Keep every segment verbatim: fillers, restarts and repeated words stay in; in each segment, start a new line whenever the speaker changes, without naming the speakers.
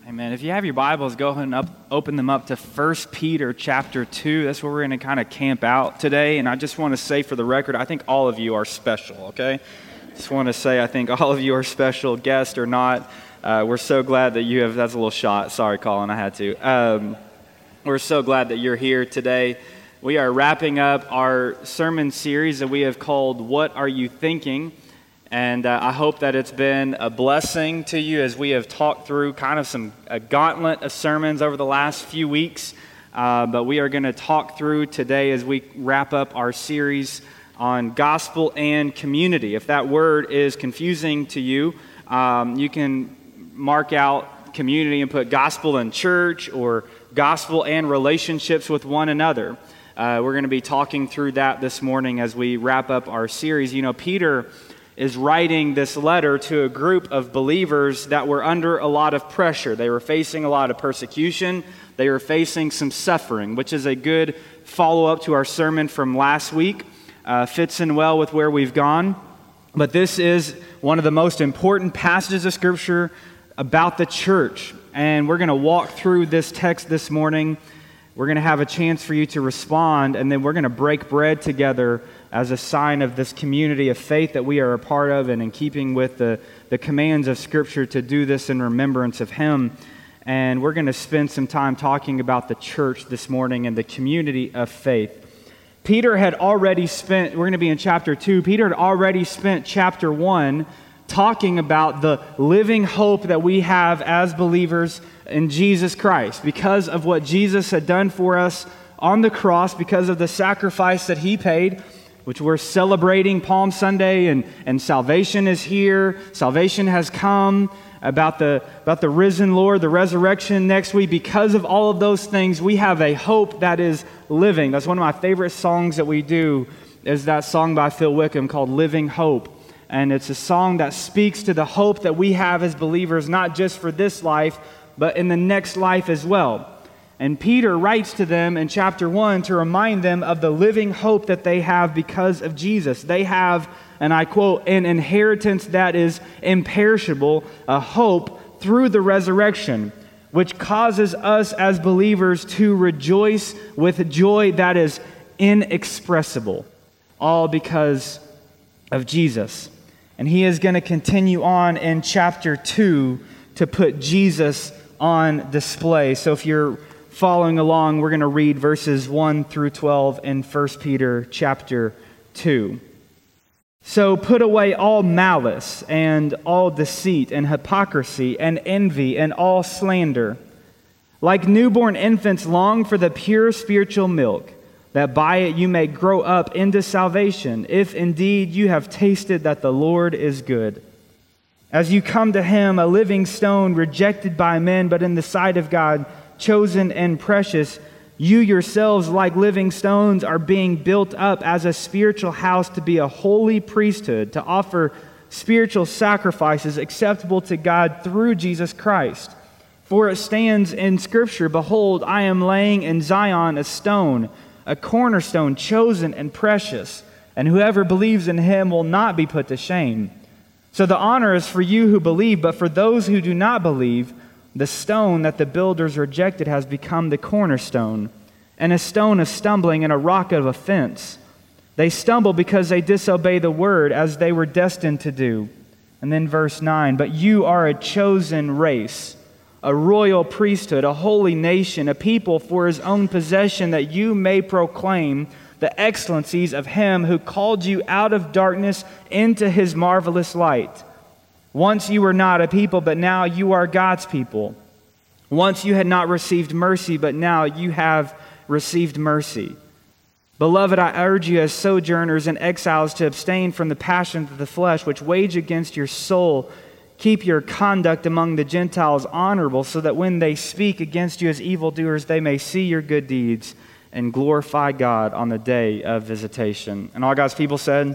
Amen. If you have your Bibles, go ahead and up, open them up to First Peter chapter two. That's where we're going to kind of camp out today. And I just want to say for the record, I think all of you are special, okay? Just want to say I think all of you are special, guest or not. Uh, we're so glad that you have, that's a little shot. Sorry, Colin, I had to. Um, we're so glad that you're here today. We are wrapping up our sermon series that we have called, What Are You Thinking? And uh, I hope that it's been a blessing to you as we have talked through kind of some a gauntlet of sermons over the last few weeks. Uh, but we are going to talk through today as we wrap up our series on gospel and community. If that word is confusing to you, um, you can mark out community and put gospel and church or gospel and relationships with one another. Uh, we're going to be talking through that this morning as we wrap up our series. You know, Peter is writing this letter to a group of believers that were under a lot of pressure. They were facing a lot of persecution. They were facing some suffering, which is a good follow-up to our sermon from last week. Uh, fits in well with where we've gone. But this is one of the most important passages of Scripture about the church. And we're going to walk through this text this morning. We're going to have a chance for you to respond, and then we're going to break bread together as a sign of this community of faith that we are a part of, and in keeping with the, the commands of Scripture to do this in remembrance of Him. And we're going to spend some time talking about the church this morning and the community of faith. Peter had already spent, we're going to be in chapter two, Peter had already spent chapter one talking about the living hope that we have as believers in Jesus Christ. Because of what Jesus had done for us on the cross, because of the sacrifice that He paid, which we're celebrating Palm Sunday, and, and salvation is here. Salvation has come about the, about the risen Lord, the resurrection next week. Because of all of those things, we have a hope that is living. That's one of my favorite songs that we do, is that song by Phil Wickham called Living Hope. And it's a song that speaks to the hope that we have as believers, not just for this life, but in the next life as well. And Peter writes to them in chapter one to remind them of the living hope that they have because of Jesus. They have, and I quote, an inheritance that is imperishable, a hope through the resurrection, which causes us as believers to rejoice with joy that is inexpressible, all because of Jesus. And he is going to continue on in chapter two to put Jesus on display. So if you're following along, we're going to read verses one through twelve in First Peter chapter two. So put away all malice and all deceit and hypocrisy and envy and all slander. Like newborn infants, long for the pure spiritual milk, that by it you may grow up into salvation, if indeed you have tasted that the Lord is good. As you come to Him, a living stone rejected by men, but in the sight of God, chosen and precious, you yourselves, like living stones, are being built up as a spiritual house to be a holy priesthood, to offer spiritual sacrifices acceptable to God through Jesus Christ. For it stands in Scripture, Behold, I am laying in Zion a stone, a cornerstone chosen and precious, and whoever believes in Him will not be put to shame. So the honor is for you who believe, but for those who do not believe, the stone that the builders rejected has become the cornerstone, and a stone of stumbling and a rock of offense. They stumble because they disobey the word, as they were destined to do. And then verse nine, but you are a chosen race, a royal priesthood, a holy nation, a people for His own possession, that you may proclaim the excellencies of Him who called you out of darkness into His marvelous light. Once you were not a people, but now you are God's people. Once you had not received mercy, but now you have received mercy. Beloved, I urge you as sojourners and exiles to abstain from the passions of the flesh, which wage against your soul. Keep your conduct among the Gentiles honorable, so that when they speak against you as evildoers, they may see your good deeds and glorify God on the day of visitation. And all God's people said,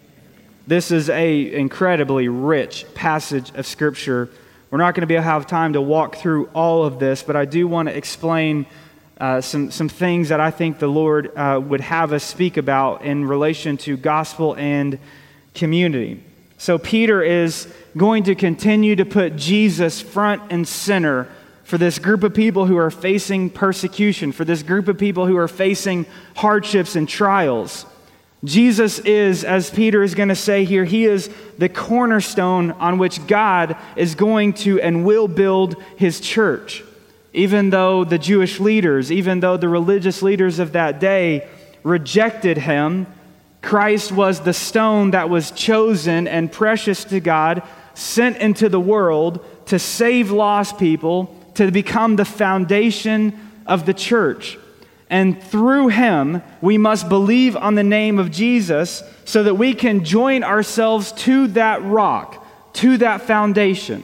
this is a incredibly rich passage of Scripture. We're not going to be able to have time to walk through all of this, but I do want to explain uh, some, some things that I think the Lord uh, would have us speak about in relation to gospel and community. So Peter is going to continue to put Jesus front and center for this group of people who are facing persecution, for this group of people who are facing hardships and trials. Jesus is, as Peter is going to say here, he is the cornerstone on which God is going to and will build his church. Even though the Jewish leaders, even though the religious leaders of that day rejected him, Christ was the stone that was chosen and precious to God, sent into the world to save lost people, to become the foundation of the church. And through him, we must believe on the name of Jesus so that we can join ourselves to that rock, to that foundation.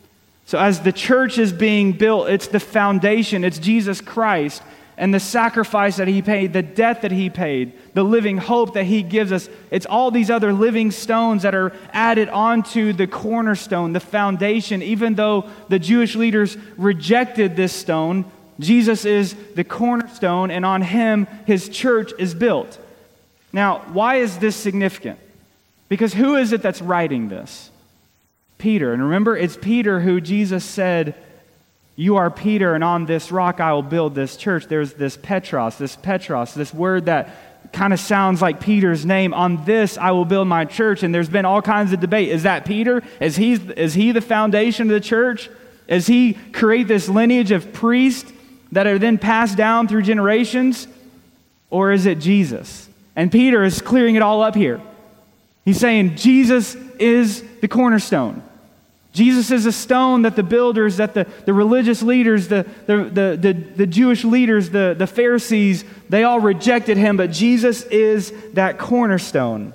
So as the church is being built, it's the foundation, it's Jesus Christ and the sacrifice that he paid, the death that he paid, the living hope that he gives us. It's all these other living stones that are added onto the cornerstone, the foundation. Even though the Jewish leaders rejected this stone, Jesus is the cornerstone, and on him, his church is built. Now, why is this significant? Because who is it that's writing this? Peter. And remember, it's Peter who Jesus said, "You are Peter, and on this rock I will build this church." There's this Petros, this Petros, this word that kind of sounds like Peter's name. "On this I will build my church." And there's been all kinds of debate. Is that Peter? Is he, is he the foundation of the church? Does he create this lineage of priests that are then passed down through generations? Or is it Jesus? And Peter is clearing it all up here. He's saying Jesus is the cornerstone. Jesus is a stone that the builders, that the, the religious leaders, the, the, the, the, the Jewish leaders, the, the Pharisees, they all rejected him, but Jesus is that cornerstone.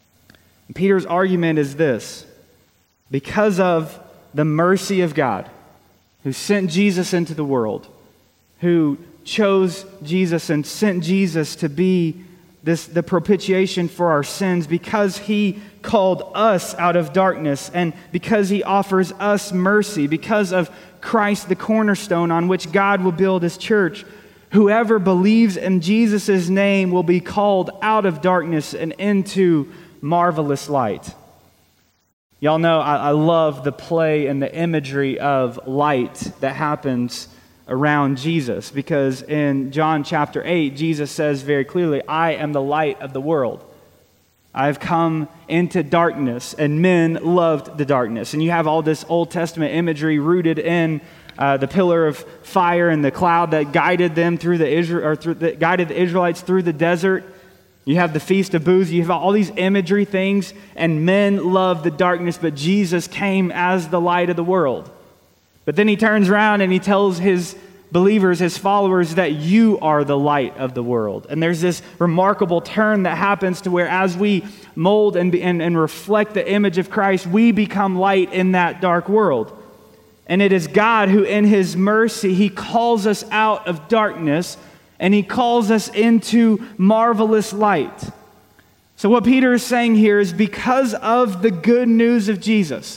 And Peter's argument is this: because of the mercy of God, who sent Jesus into the world, who chose Jesus and sent Jesus to be this the propitiation for our sins, because he called us out of darkness, and because he offers us mercy, because of Christ the cornerstone on which God will build his church, whoever believes in Jesus' name will be called out of darkness and into marvelous light. Y'all know I, I love the play and the imagery of light that happens around Jesus, because in John chapter eight, Jesus says very clearly, "I am the light of the world. I've come into darkness, and men loved the darkness." And you have all this Old Testament imagery rooted in uh, the pillar of fire and the cloud that guided them through the Israel, or through, that guided the Israelites through the desert. You have the Feast of Booths. You have all these imagery things, and men loved the darkness, but Jesus came as the light of the world. But then he turns around and he tells his believers, his followers, that you are the light of the world. And there's this remarkable turn that happens to where as we mold and, and, and reflect the image of Christ, we become light in that dark world. And it is God who in his mercy, he calls us out of darkness and he calls us into marvelous light. So what Peter is saying here is, because of the good news of Jesus,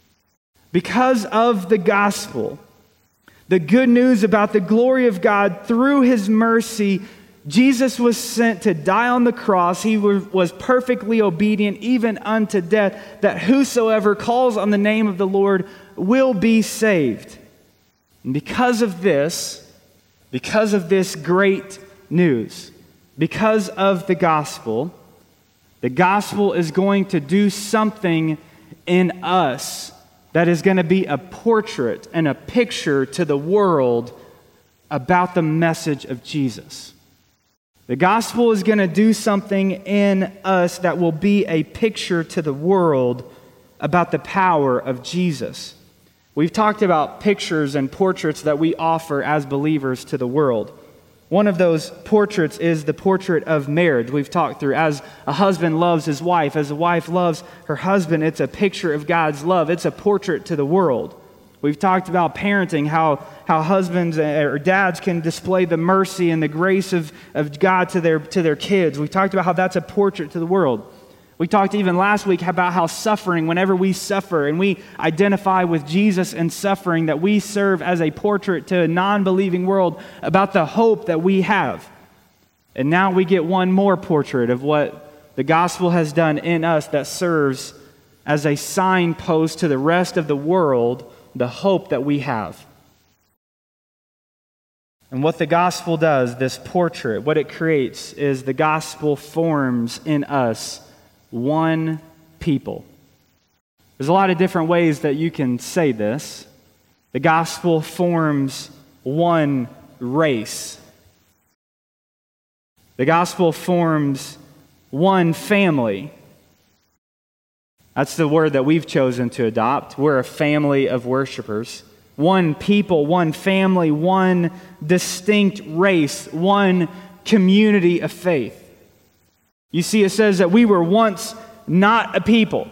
because of the gospel, the good news about the glory of God through his mercy, Jesus was sent to die on the cross. He was perfectly obedient even unto death, that whosoever calls on the name of the Lord will be saved. And because of this, because of this great news, because of the gospel, the gospel is going to do something in us that is going to be a portrait and a picture to the world about the message of Jesus. The gospel is going to do something in us that will be a picture to the world about the power of Jesus. We've talked about pictures and portraits that we offer as believers to the world. One of those portraits is the portrait of marriage. We've talked through, as a husband loves his wife, as a wife loves her husband, it's a picture of God's love. It's a portrait to the world. We've talked about parenting, how, how husbands or dads can display the mercy and the grace of, of God to their, to their kids. We've talked about how that's a portrait to the world. We talked even last week about how suffering, whenever we suffer and we identify with Jesus in suffering, that we serve as a portrait to a non-believing world about the hope that we have. And now we get one more portrait of what the gospel has done in us that serves as a signpost to the rest of the world, the hope that we have. And what the gospel does, this portrait, what it creates is the gospel forms in us one people. There's a lot of different ways that you can say this. The gospel forms one race. The gospel forms one family. That's the word that we've chosen to adopt. We're a family of worshipers. One people, one family, one distinct race, one community of faith. You see, it says that we were once not a people.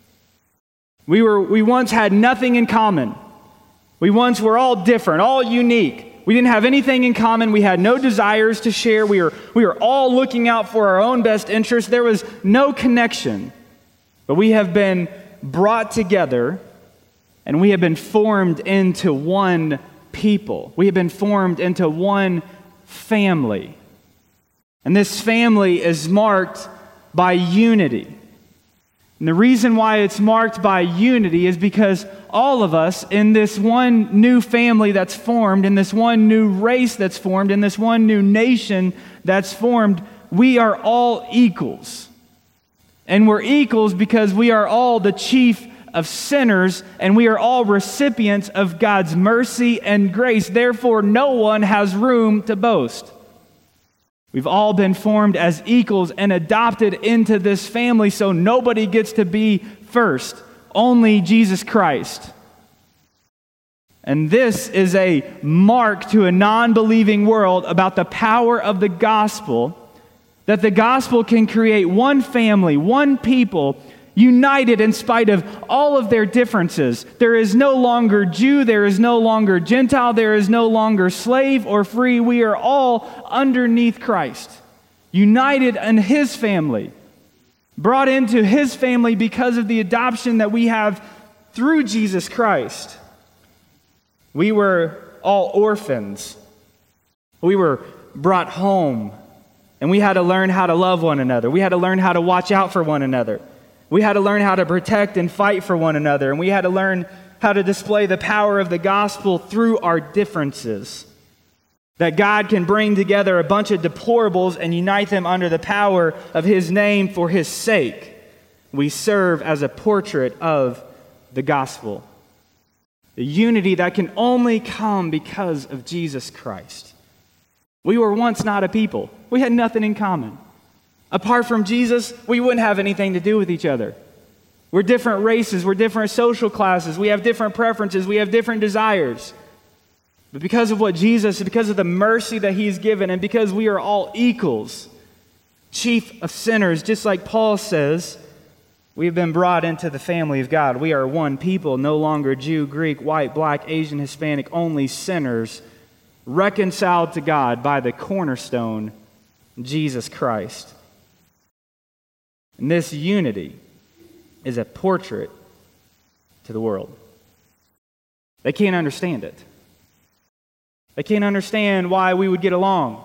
We were, we once had nothing in common. We once were all different, all unique. We didn't have anything in common. We had no desires to share. We were, we were all looking out for our own best interests. There was no connection. But we have been brought together, and we have been formed into one people. We have been formed into one family. And this family is marked by unity. And the reason why it's marked by unity is because all of us in this one new family that's formed, in this one new race that's formed, in this one new nation that's formed, we are all equals. And we're equals because we are all the chief of sinners, and we are all recipients of God's mercy and grace. Therefore, no one has room to boast. We've all been formed as equals and adopted into this family, so nobody gets to be first. Only Jesus Christ. And this is a mark to a non-believing world about the power of the gospel, that the gospel can create one family, one people, united in spite of all of their differences. There is no longer Jew, there is no longer Gentile, there is no longer slave or free. We are all underneath Christ, united in His family, brought into His family because of the adoption that we have through Jesus Christ. We were all orphans. We were brought home, and we had to learn how to love one another. We had to learn how to watch out for one another. We had to learn how to protect and fight for one another, and we had to learn how to display the power of the gospel through our differences. That God can bring together a bunch of deplorables and unite them under the power of His name for His sake. We serve as a portrait of the gospel. The unity that can only come because of Jesus Christ. We were once not a people. We had nothing in common. Apart from Jesus, we wouldn't have anything to do with each other. We're different races, we're different social classes, we have different preferences, we have different desires. But because of what Jesus, because of the mercy that He's given, and because we are all equals, chief of sinners, just like Paul says, we've been brought into the family of God. We are one people, no longer Jew, Greek, white, black, Asian, Hispanic, only sinners, reconciled to God by the cornerstone, Jesus Christ. And this unity is a portrait to the world. They can't understand it. They can't understand why we would get along.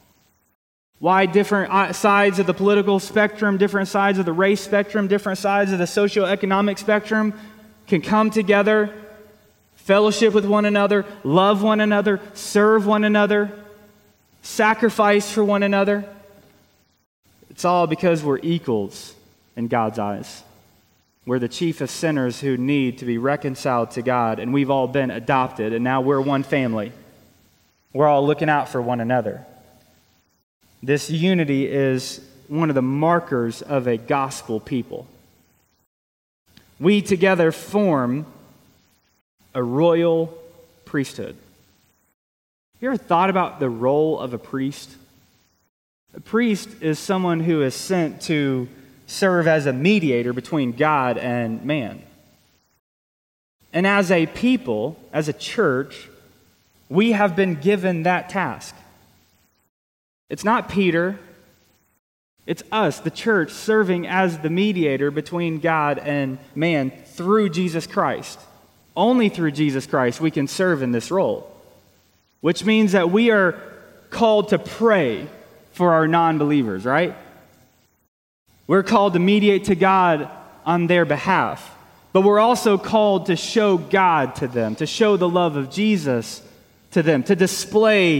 Why different sides of the political spectrum, different sides of the race spectrum, different sides of the socioeconomic spectrum can come together, fellowship with one another, love one another, serve one another, sacrifice for one another. It's all because we're equals in God's eyes. We're the chief of sinners who need to be reconciled to God, and we've all been adopted, and now we're one family. We're all looking out for one another. This unity is one of the markers of a gospel people. We together form a royal priesthood. You ever thought about the role of a priest? A priest is someone who is sent to serve as a mediator between God and man. And as a people, as a church, we have been given that task. It's not Peter, it's us, the church, serving as the mediator between God and man through Jesus Christ. Only through Jesus Christ we can serve in this role, which means that we are called to pray for our non-believers, right? We're called to mediate to God on their behalf, but we're also called to show God to them, to show the love of Jesus to them, to display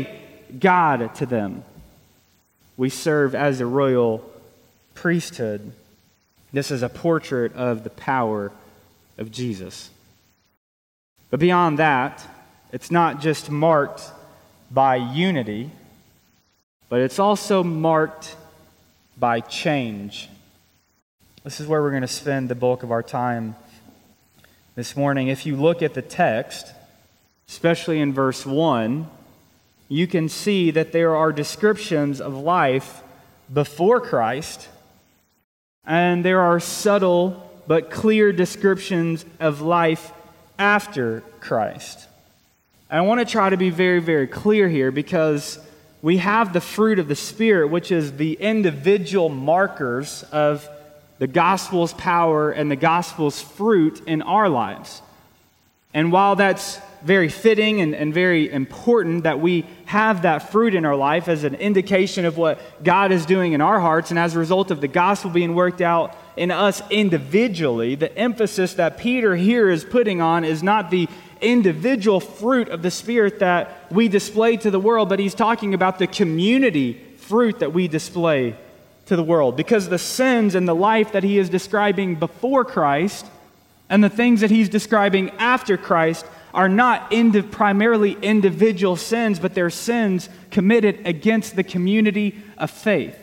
God to them. We serve as a royal priesthood. This is a portrait of the power of Jesus. But beyond that, it's not just marked by unity, but it's also marked by change. This is where we're going to spend the bulk of our time this morning. If you look at the text, especially in verse one, you can see that there are descriptions of life before Christ, and there are subtle but clear descriptions of life after Christ. And I want to try to be very, very clear here, because we have the fruit of the Spirit, which is the individual markers of the gospel's power and the gospel's fruit in our lives. And while that's very fitting and, and very important that we have that fruit in our life as an indication of what God is doing in our hearts, and as a result of the gospel being worked out in us individually, the emphasis that Peter here is putting on is not the individual fruit of the Spirit that we display to the world, but he's talking about the community fruit that we display to the world. Because the sins and the life that he is describing before Christ and the things that he's describing after Christ are not indi- primarily individual sins, but they're sins committed against the community of faith.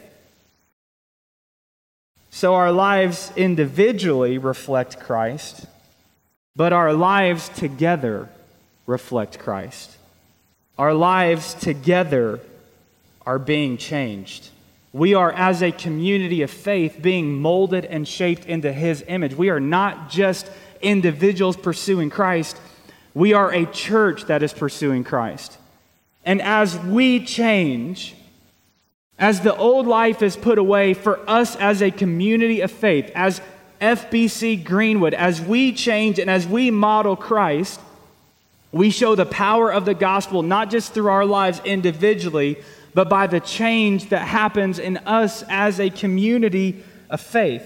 So our lives individually reflect Christ, but our lives together reflect Christ. Our lives together are being changed. We are, as a community of faith, being molded and shaped into His image. We are not just individuals pursuing Christ. We are a church that is pursuing Christ. And as we change, as the old life is put away, for us as a community of faith, as F B C Greenwood, as we change and as we model Christ, we show the power of the gospel not just through our lives individually, but by the change that happens in us as a community of faith.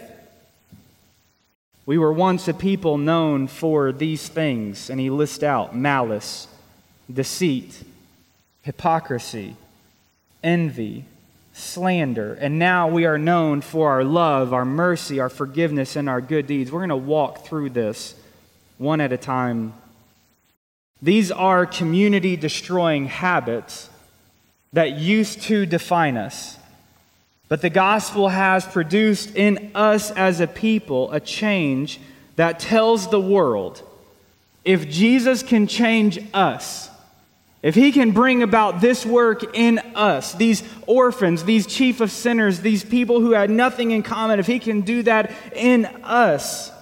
We were once a people known for these things, and he lists out malice, deceit, hypocrisy, envy, slander, and now we are known for our love, our mercy, our forgiveness, and our good deeds. We're going to walk through this one at a time. These are community-destroying habits that used to define us. But the gospel has produced in us as a people a change that tells the world, if Jesus can change us, if He can bring about this work in us, these orphans, these chief of sinners, these people who had nothing in common, if He can do that in us,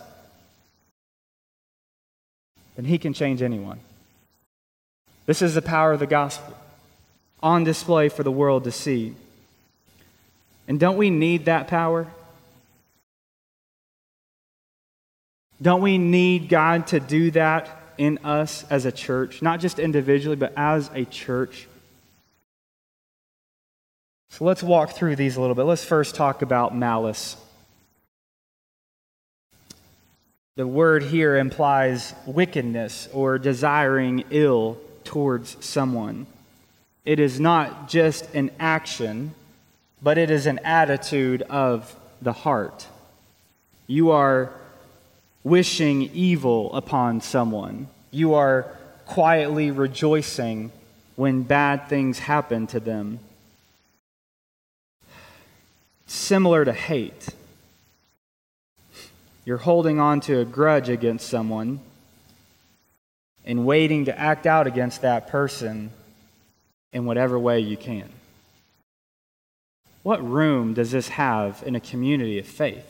then He can change anyone. This is the power of the gospel on display for the world to see. And don't we need that power? Don't we need God to do that in us as a church? Not just individually, but as a church. So let's walk through these a little bit. Let's first talk about malice. The word here implies wickedness or desiring ill towards someone. It is not just an action, but it is an attitude of the heart. You are wishing evil upon someone. You are quietly rejoicing when bad things happen to them. Similar to hate. You're holding on to a grudge against someone and waiting to act out against that person in whatever way you can. What room does this have in a community of faith?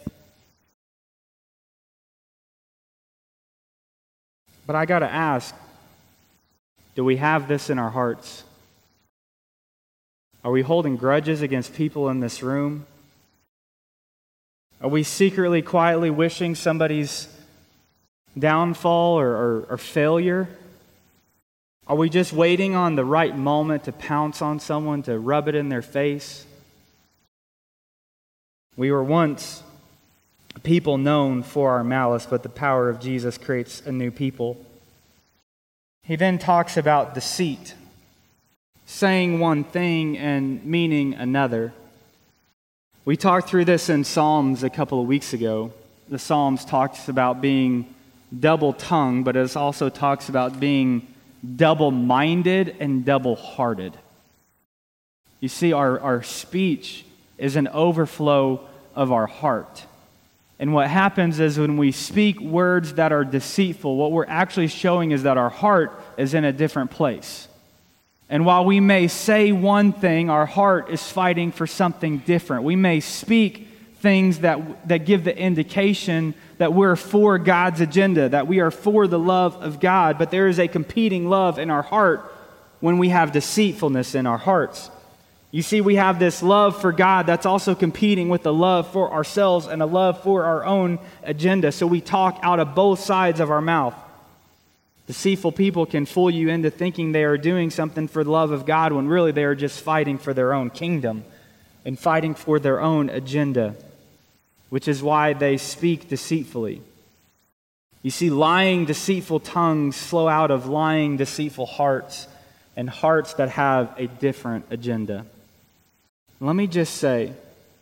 But I got to ask, do we have this in our hearts? Are we holding grudges against people in this room? Are we secretly, quietly wishing somebody's downfall or, or, or failure? Are we just waiting on the right moment to pounce on someone, to rub it in their face? We were once a people known for our malice, but the power of Jesus creates a new people. He then talks about deceit. saying one thing and meaning another. We talked through this in Psalms a couple of weeks ago. The Psalms talks about being double-tongued, but it also talks about being double-minded and double-hearted. You see, our, our speech is an overflow of our heart. And what happens is when we speak words that are deceitful, what we're actually showing is that our heart is in a different place. And while we may say one thing, our heart is fighting for something different. We may speak things that, that give the indication that we're for God's agenda, that we are for the love of God, but there is a competing love in our heart when we have deceitfulness in our hearts. You see, we have this love for God that's also competing with the love for ourselves and a love for our own agenda. So we talk out of both sides of our mouth. Deceitful people can fool you into thinking they are doing something for the love of God when really they are just fighting for their own kingdom and fighting for their own agenda, which is why they speak deceitfully. You see, lying, deceitful tongues flow out of lying, deceitful hearts and hearts that have a different agenda. Let me just say,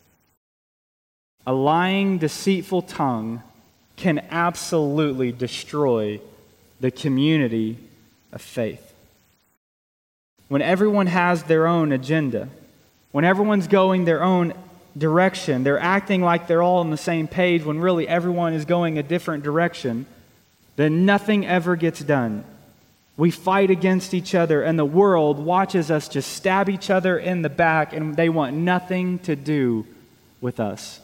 a lying, deceitful tongue can absolutely destroy the community of faith. When everyone has their own agenda, when everyone's going their own direction, they're acting like they're all on the same page when really everyone is going a different direction, then nothing ever gets done. We fight against each other, and the world watches us just stab each other in the back, and they want nothing to do with us.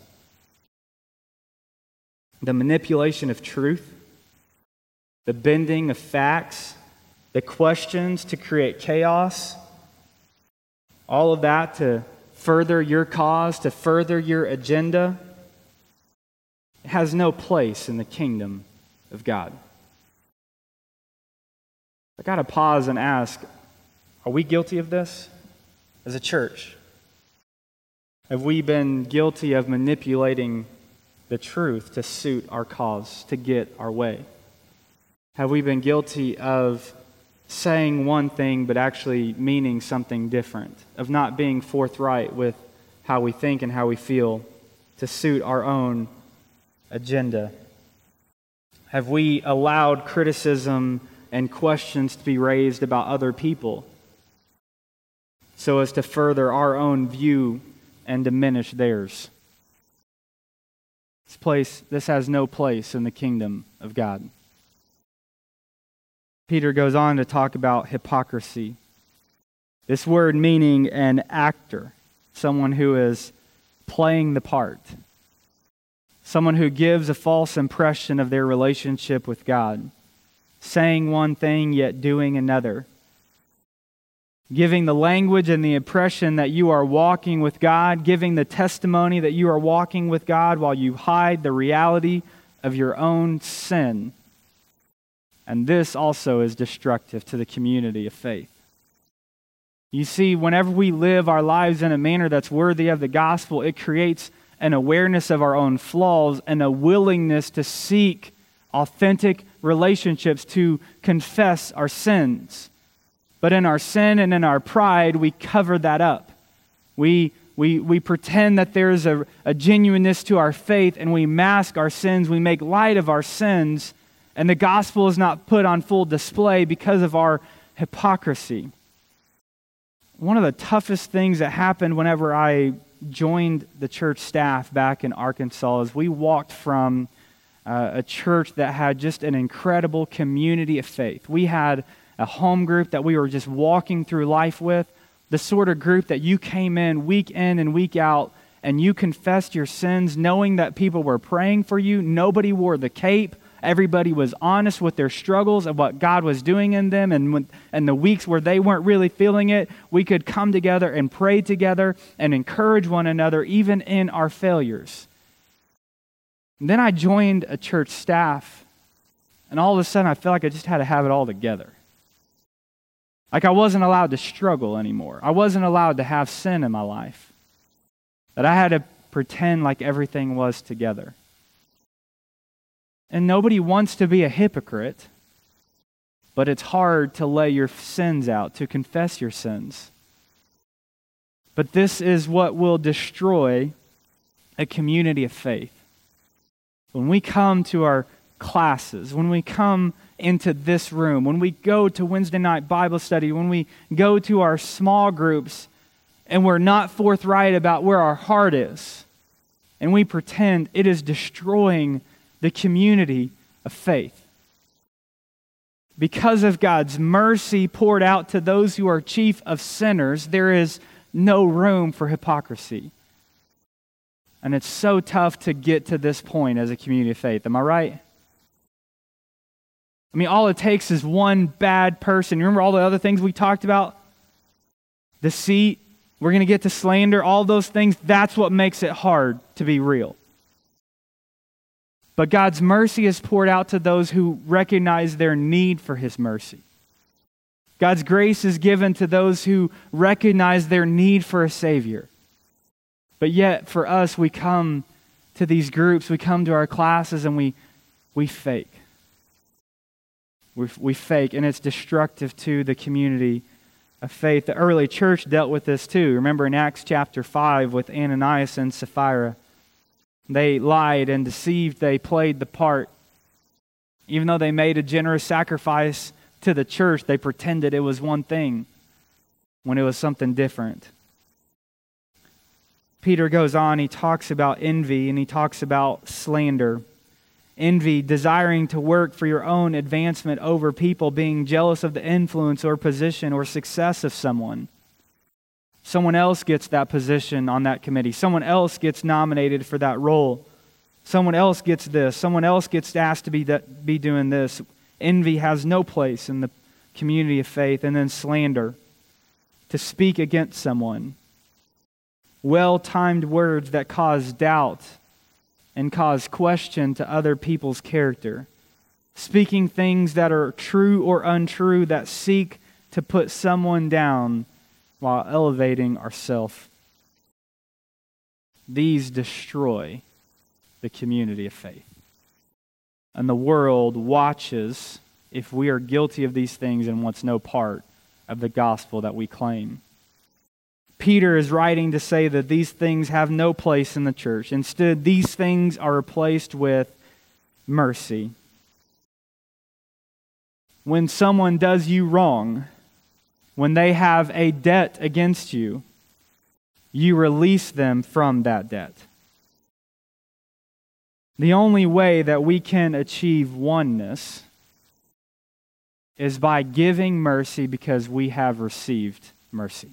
The manipulation of truth, the bending of facts, the questions to create chaos, all of that to further your cause, to further your agenda, it has no place in the kingdom of God. I got to pause and ask, are we guilty of this as a church? Have we been guilty of manipulating the truth to suit our cause, to get our way? Have we been guilty of saying one thing but actually meaning something different, of not being forthright with how we think and how we feel to suit our own agenda? Have we allowed criticism and questions to be raised about other people so as to further our own view and diminish theirs? This place, this has no place in the kingdom of God. Peter goes on to talk about hypocrisy. This word meaning an actor, someone who is playing the part, someone who gives a false impression of their relationship with God, saying one thing yet doing another, giving the language and the impression that you are walking with God, giving the testimony that you are walking with God while you hide the reality of your own sin. And this also is destructive to the community of faith. You see, whenever we live our lives in a manner that's worthy of the gospel, it creates an awareness of our own flaws and a willingness to seek authentic relationships, to confess our sins. But in our sin and in our pride, we cover that up. We we we pretend that there's a, a genuineness to our faith, and we mask our sins. We make light of our sins, and the gospel is not put on full display because of our hypocrisy. One of the toughest things that happened whenever I joined the church staff back in Arkansas is we walked from uh, a church that had just an incredible community of faith. We had a home group that we were just walking through life with, the sort of group that you came in week in and week out and you confessed your sins knowing that people were praying for you. Nobody wore the cape. Everybody was honest with their struggles and what God was doing in them. And when, and the weeks where they weren't really feeling it, we could come together and pray together and encourage one another even in our failures. And then I joined a church staff, and all of a sudden I felt like I just had to have it all together. Like I wasn't allowed to struggle anymore. I wasn't allowed to have sin in my life. That I had to pretend like everything was together. And nobody wants to be a hypocrite, but it's hard to lay your sins out, to confess your sins. But this is what will destroy a community of faith. When we come to our classes, when we come into this room, when we go to Wednesday night Bible study, when we go to our small groups, and we're not forthright about where our heart is, and we pretend, it is destroying the community of faith. Because of God's mercy poured out to those who are chief of sinners, there is no room for hypocrisy. And it's so tough to get to this point as a community of faith. Am I right? I mean, all it takes is one bad person. Remember all the other things we talked about? Deceit. We're going to get to slander. All those things. That's what makes it hard to be real. But God's mercy is poured out to those who recognize their need for His mercy. God's grace is given to those who recognize their need for a Savior. But yet, for us, we come to these groups, we come to our classes, and we we fake. We, we fake, and it's destructive to the community of faith. The early church dealt with this too. Remember in Acts chapter five with Ananias and Sapphira. They lied and deceived. They played the part. Even though they made a generous sacrifice to the church, they pretended it was one thing when it was something different. Peter goes on, he talks about envy and he talks about slander. Envy, desiring to work for your own advancement over people, being jealous of the influence or position or success of someone. Someone else gets that position on that committee. Someone else gets nominated for that role. Someone else gets this. Someone else gets asked to be that, be doing this. Envy has no place in the community of faith. And then slander, to speak against someone. Well-timed words that cause doubt and cause question to other people's character. Speaking things that are true or untrue that seek to put someone down while elevating ourselves. These destroy the community of faith. And the world watches if we are guilty of these things and wants no part of the gospel that we claim. Peter is writing to say that these things have no place in the church. Instead, these things are replaced with mercy. When someone does you wrong, when they have a debt against you, you release them from that debt. The only way that we can achieve oneness is by giving mercy because we have received mercy.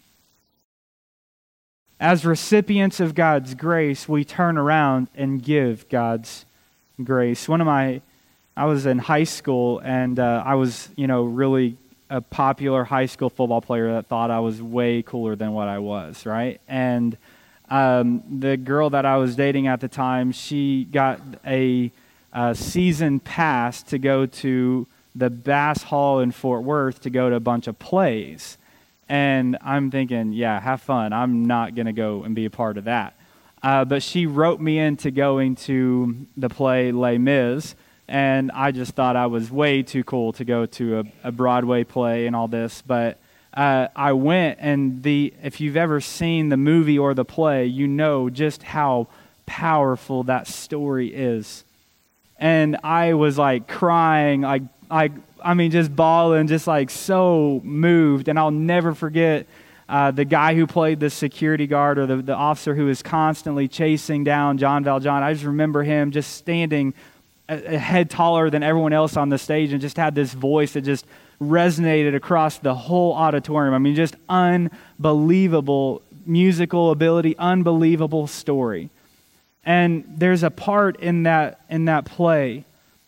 As recipients of God's grace, we turn around and give God's grace. One of my, I was in high school and uh, I was, you know, really a popular high school football player that thought I was way cooler than what I was, right? And um, the girl that I was dating at the time, she got a, a season pass to go to the Bass Hall in Fort Worth to go to a bunch of plays. And I'm thinking, yeah, have fun. I'm not going to go and be a part of that. Uh, but she wrote me into going to the play Les Mis, and I just thought I was way too cool to go to a, a Broadway play and all this. But uh, I went, and the if you've ever seen the movie or the play, you know just how powerful that story is. And I was like crying, like I, I mean, just bawling, just like so moved. And I'll never forget uh, the guy who played the security guard or the, the officer who was constantly chasing down John Valjean. I just remember him just standing a, a head taller than everyone else on the stage and just had this voice that just resonated across the whole auditorium. I mean, just unbelievable musical ability, unbelievable story. And there's a part in that in that play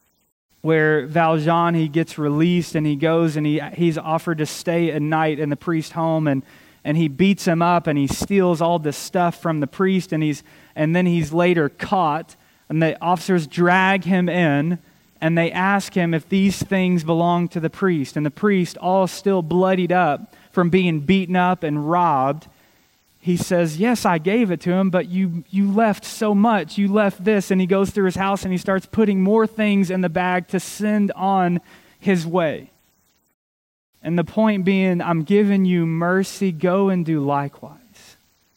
where Valjean, he gets released and he goes and he he's offered to stay a night in the priest's home, and and he beats him up and he steals all this stuff from the priest, and he's and then he's later caught, and the officers drag him in and they ask him if these things belong to the priest, and the priest, all still bloodied up from being beaten up and robbed, he says, yes, I gave it to him, but you you left so much. You left this. And he goes through his house and he starts putting more things in the bag to send on his way. And the point being, I'm giving you mercy. Go and do likewise.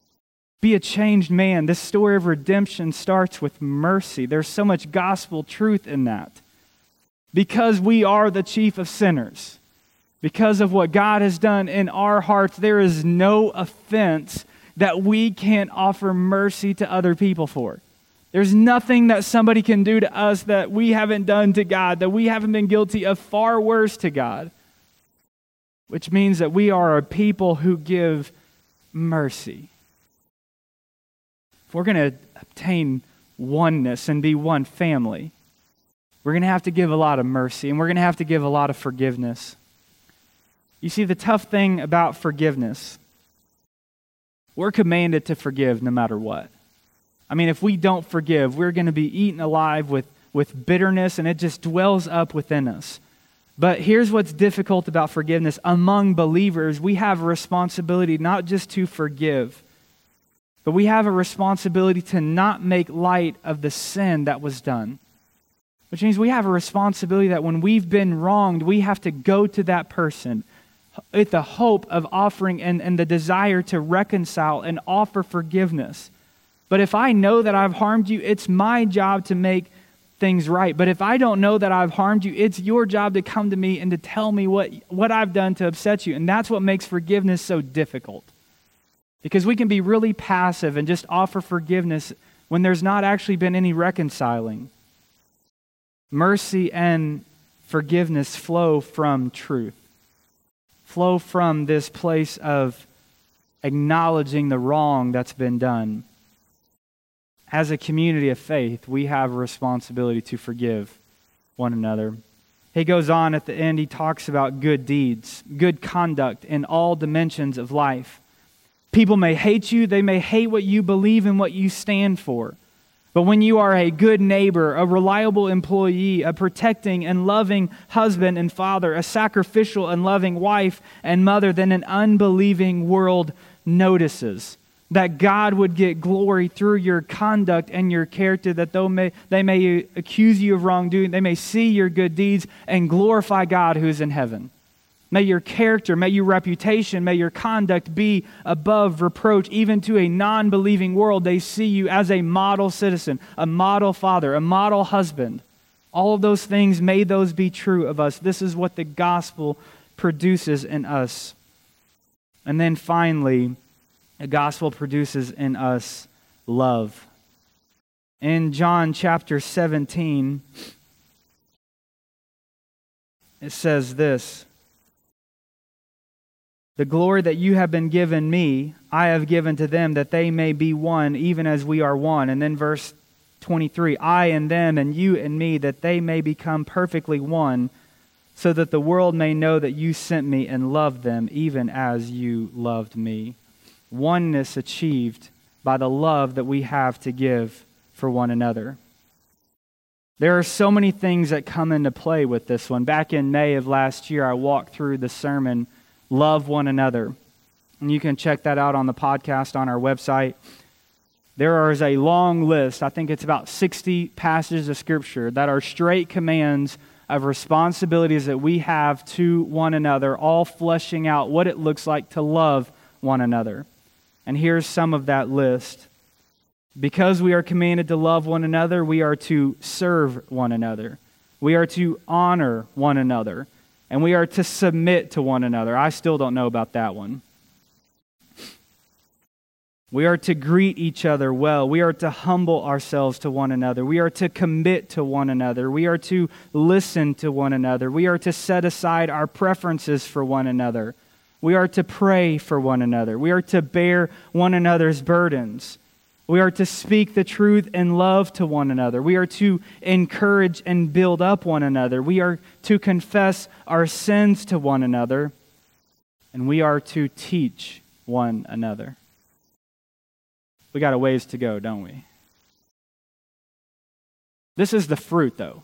Be a changed man. This story of redemption starts with mercy. There's so much gospel truth in that. Because we are the chief of sinners, because of what God has done in our hearts, there is no offense that we can't offer mercy to other people for. There's nothing that somebody can do to us that we haven't done to God, that we haven't been guilty of far worse to God. Which means that we are a people who give mercy. If we're going to obtain oneness and be one family, we're going to have to give a lot of mercy, and we're going to have to give a lot of forgiveness. You see, the tough thing about forgiveness, we're commanded to forgive no matter what. I mean, if we don't forgive, we're going to be eaten alive with, with bitterness, and it just dwells up within us. But here's what's difficult about forgiveness. Among believers, we have a responsibility not just to forgive, but we have a responsibility to not make light of the sin that was done. Which means we have a responsibility that when we've been wronged, we have to go to that person with the hope of offering and, and the desire to reconcile and offer forgiveness. But if I know that I've harmed you, it's my job to make things right. But if I don't know that I've harmed you, it's your job to come to me and to tell me what, what I've done to upset you. And that's what makes forgiveness so difficult. Because we can be really passive and just offer forgiveness when there's not actually been any reconciling. Mercy and forgiveness flow from truth. Flow from this place of acknowledging the wrong that's been done. As a community of faith, we have a responsibility to forgive one another. He goes on at the end, he talks about good deeds, good conduct in all dimensions of life. People may hate you, they may hate what you believe and what you stand for. But when you are a good neighbor, a reliable employee, a protecting and loving husband and father, a sacrificial and loving wife and mother, then an unbelieving world notices that God would get glory through your conduct and your character, that though may, they may accuse you of wrongdoing, they may see your good deeds and glorify God who's in heaven. May your character, may your reputation, may your conduct be above reproach. Even to a non-believing world, they see you as a model citizen, a model father, a model husband. All of those things, may those be true of us. This is what the gospel produces in us. And then finally, the gospel produces in us love. In John chapter seventeen, it says this: "The glory that you have been given me, I have given to them, that they may be one, even as we are one." And then verse twenty-three, "I and them, and you and me, that they may become perfectly one, so that the world may know that you sent me and loved them, even as you loved me." Oneness achieved by the love that we have to give for one another. There are so many things that come into play with this one. Back in May of last year, I walked through the sermon, Love One Another. And you can check that out on the podcast on our website. There is a long list, I think it's about sixty passages of Scripture that are straight commands of responsibilities that we have to one another, all fleshing out what it looks like to love one another. And here's some of that list. Because we are commanded to love one another, we are to serve one another. We are to honor one another. And we are to submit to one another. I still don't know about that one. We are to greet each other well. We are to humble ourselves to one another. We are to commit to one another. We are to listen to one another. We are to set aside our preferences for one another. We are to pray for one another. We are to bear one another's burdens. We are to speak the truth in love to one another. We are to encourage and build up one another. We are to confess our sins to one another. And we are to teach one another. We got a ways to go, don't we? This is the fruit, though.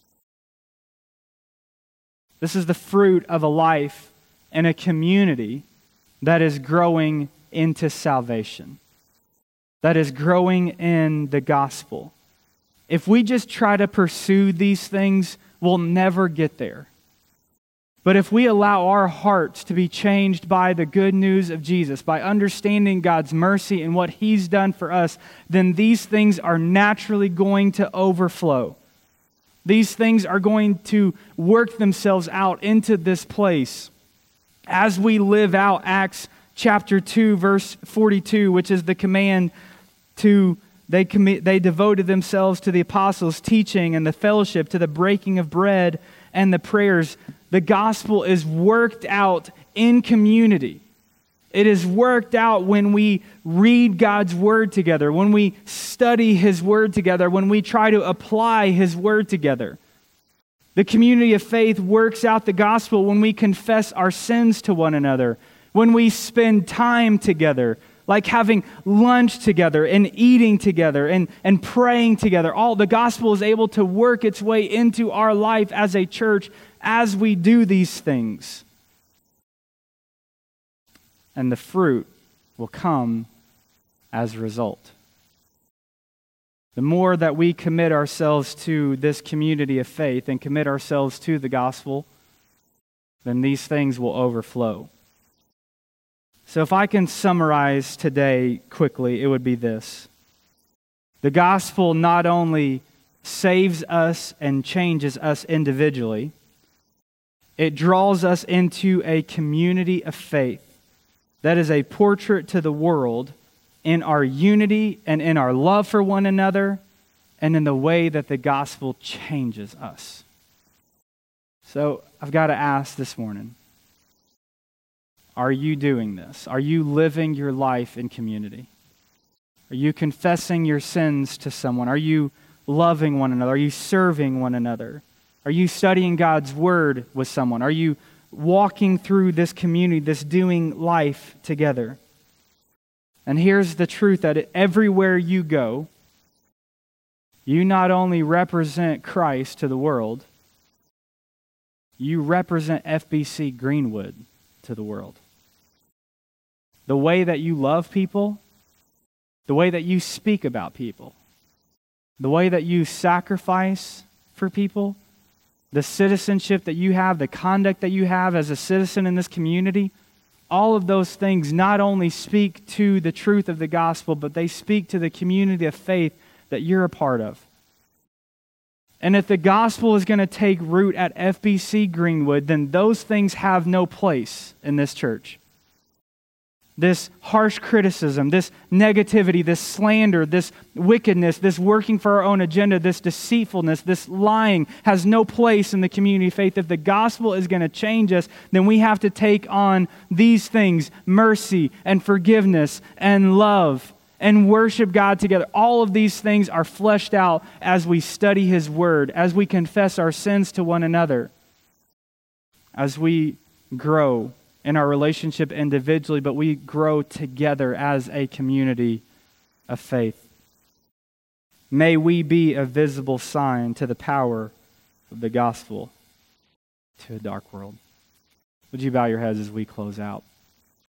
This is the fruit of a life and a community that is growing into salvation, that is growing in the gospel. If we just try to pursue these things, we'll never get there. But if we allow our hearts to be changed by the good news of Jesus, by understanding God's mercy and what He's done for us, then these things are naturally going to overflow. These things are going to work themselves out into this place as we live out Acts chapter two, verse forty-two, which is the command to, they, commi- they devoted themselves to the apostles' teaching and the fellowship, to the breaking of bread and the prayers. The gospel is worked out in community. It is worked out when we read God's word together, when we study His word together, when we try to apply His word together. The community of faith works out the gospel when we confess our sins to one another, when we spend time together, like having lunch together and eating together and, and praying together. All the gospel is able to work its way into our life as a church as we do these things. And the fruit will come as a result. The more that we commit ourselves to this community of faith and commit ourselves to the gospel, then these things will overflow. So if I can summarize today quickly, it would be this. The gospel not only saves us and changes us individually, it draws us into a community of faith that is a portrait to the world in our unity and in our love for one another and in the way that the gospel changes us. So I've got to ask this morning, are you doing this? Are you living your life in community? Are you confessing your sins to someone? Are you loving one another? Are you serving one another? Are you studying God's word with someone? Are you walking through this community, this doing life together? And here's the truth, that everywhere you go, you not only represent Christ to the world, you represent F B C Greenwood to the world. The way that you love people, the way that you speak about people, the way that you sacrifice for people, the citizenship that you have, the conduct that you have as a citizen in this community, all of those things not only speak to the truth of the gospel, but they speak to the community of faith that you're a part of. And if the gospel is going to take root at F B C Greenwood, then those things have no place in this church. This harsh criticism, this negativity, this slander, this wickedness, this working for our own agenda, this deceitfulness, this lying has no place in the community of faith. If the gospel is going to change us, then we have to take on these things, mercy and forgiveness and love and worship God together. All of these things are fleshed out as we study His word, as we confess our sins to one another, as we grow in our relationship individually, but we grow together as a community of faith. May we be a visible sign to the power of the gospel to a dark world. Would you bow your heads as we close out?